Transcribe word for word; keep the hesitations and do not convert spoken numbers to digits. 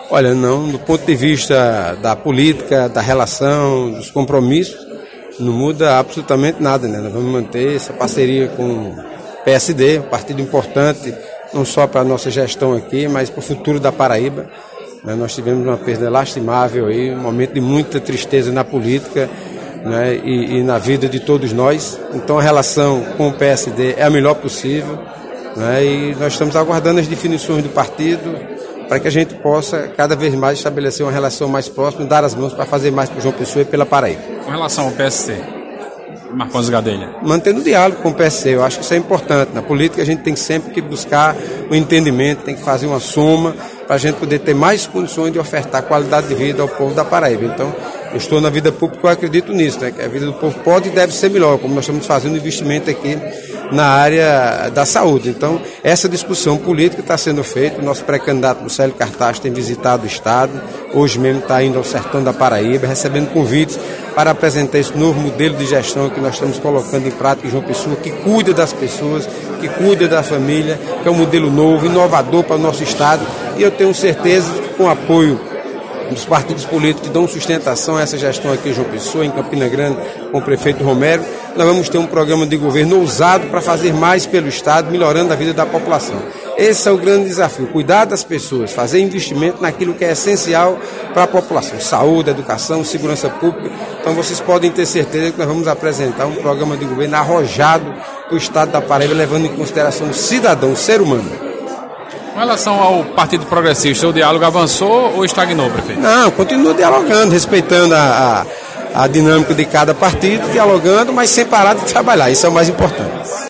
Olha, não, do ponto de vista da política, da relação, dos compromissos, não muda absolutamente nada, né? Nós vamos manter essa parceria com o P S D, um partido importante, não só para a nossa gestão aqui, mas para o futuro da Paraíba. Nós tivemos uma perda lastimável aí, um momento de muita tristeza na política, né, e, e na vida de todos nós. Então a relação com o P S D é a melhor possível, né, e nós estamos aguardando as definições do partido para que a gente possa cada vez mais estabelecer uma relação mais próxima, dar as mãos para fazer mais para o João Pessoa e pela Paraíba. Com relação ao P S C, Marcondes Gadelha? Mantendo o diálogo com o P S C, eu acho que isso é importante. Na política a gente tem sempre que buscar o entendimento, tem que fazer uma soma para a gente poder ter mais condições de ofertar qualidade de vida ao povo da Paraíba. Então, eu estou na vida pública, eu acredito nisso, né? Que a vida do povo pode e deve ser melhor, como nós estamos fazendo investimento aqui na área da saúde. Então, essa discussão política está sendo feita. O nosso pré-candidato Lucélio Cartaz tem visitado o Estado, hoje mesmo está indo ao sertão da Paraíba, recebendo convites para apresentar esse novo modelo de gestão que nós estamos colocando em prática em João Pessoa, que cuida das pessoas, que cuida da família, que é um modelo novo, inovador para o nosso Estado. E eu tenho certeza que com o apoio dos partidos políticos que dão sustentação a essa gestão aqui em João Pessoa, em Campina Grande, com o prefeito Romero, nós vamos ter um programa de governo ousado para fazer mais pelo Estado, melhorando a vida da população. Esse é o grande desafio, cuidar das pessoas, fazer investimento naquilo que é essencial para a população, saúde, educação, segurança pública. Então vocês podem ter certeza que nós vamos apresentar um programa de governo arrojado para o Estado da Paraíba, levando em consideração o cidadão, o ser humano. Com relação ao Partido Progressista, o diálogo avançou ou estagnou, prefeito? Não, continua dialogando, respeitando a, a, a dinâmica de cada partido, dialogando, mas sem parar de trabalhar, isso é o mais importante.